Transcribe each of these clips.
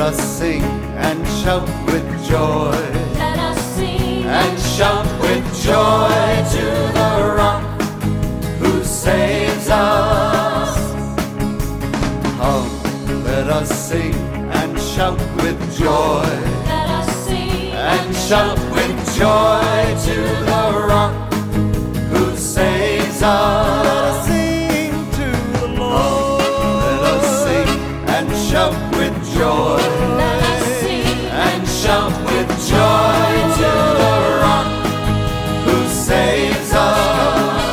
us sing and shout with joy. Let us sing And shout with joy to the rock who saves us. Come, let us sing and shout with joy. Let us sing And shout with joy to the rock who saves us. Let us sing to the Lord. Let us sing and shout with joy. Let us sing And shout with joy to the rock who saves us.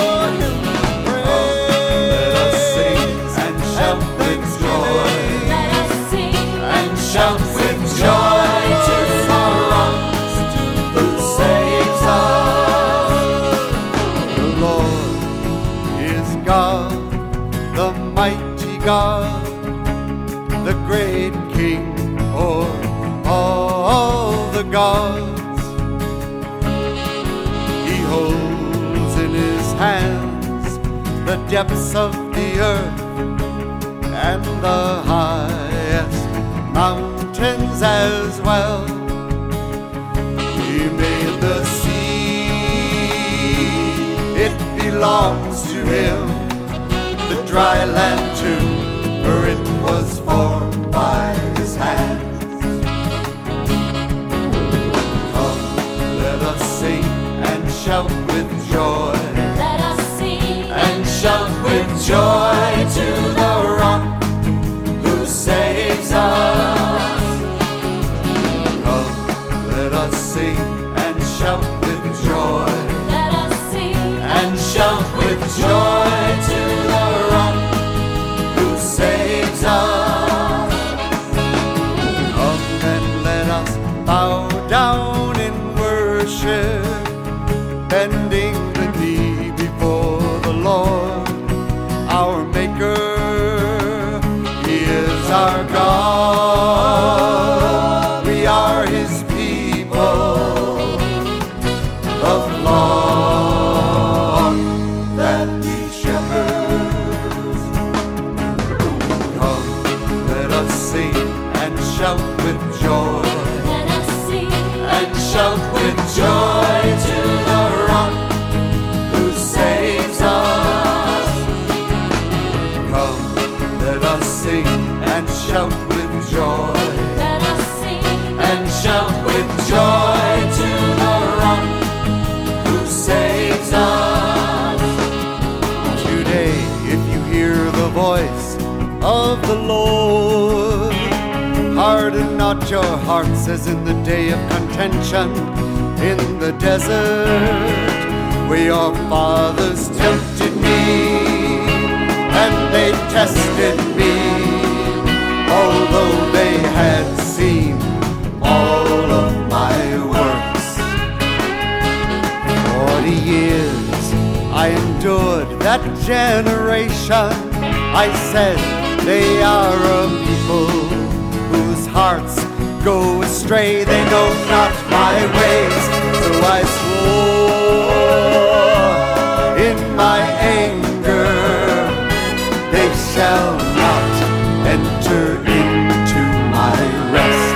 Let us sing and shout with joy. Let us sing And shout with joy to the rock who saves us. The Lord is God, the mighty God, the great King o'er all the gods. He holds in his hands the depths of the earth and the highest mountains as well. He made the sea, it belongs to him. The dry land too, for it was formed by his hands. Come, let us sing and shout with joy. Let us sing And shout with joy to the rock who saves us. Come, let us sing and shout with joy. Let us sing And shout with joy to the rock who saves us. Come and let us bow down in worship, bending the knee before the Lord, our Maker. He is our God. We are his people, the flock that he shepherds. Come, let us sing and shout with joy. Let us sing And shout with joy to the rock who saves us. Come, let us sing and shout with joy. Let us sing And shout with joy to the rock who saves us. Today, if you hear the voice of the Lord, harden not your hearts as in the day of contention in the desert, where your fathers tempted me and they tested me, although they had seen all of my works. 40 years I endured that generation. I said they are a people whose hearts go astray. They know not my ways. So I swore in my anger, they shall not enter into my rest.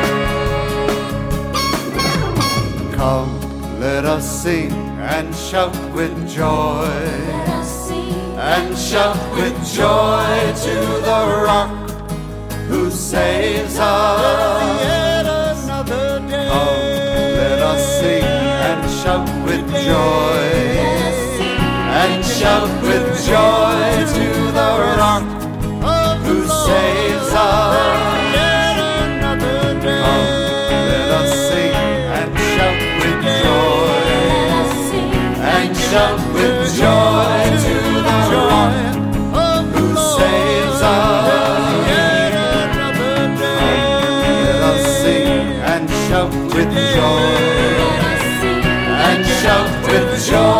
Come, let us sing and shout with joy. Let us sing And shout with joy to the rock who saves us. Yet another day. Come, let us sing and shout with joy. Let us sing And shout with joy to the rock who saves us. Yet another day. Come, let us sing and shout with joy. Let us sing And shout with joy to the rock who saves us. Yet another day. Let us sing and shout with joy. Let us sing And shout with joy